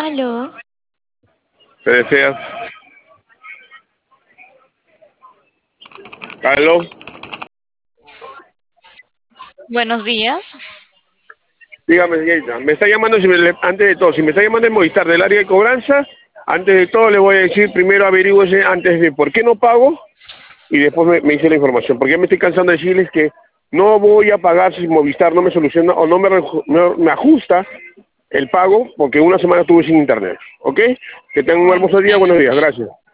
Aló, ¿Te deseas? ¿Aló? buenos días. Dígame, señorita. Me está llamando, antes de todo, si me está llamando en Movistar del área de cobranza, antes de todo le voy a decir, primero averígüese antes de por qué no pago y después me dice la información. Porque ya me estoy cansando de decirles que no voy a pagar si Movistar no me soluciona o no me ajusta el pago porque una semana estuve sin internet. ¿Ok? Que tengan un Oh, hermoso día. Buenos entiendo. días. Gracias.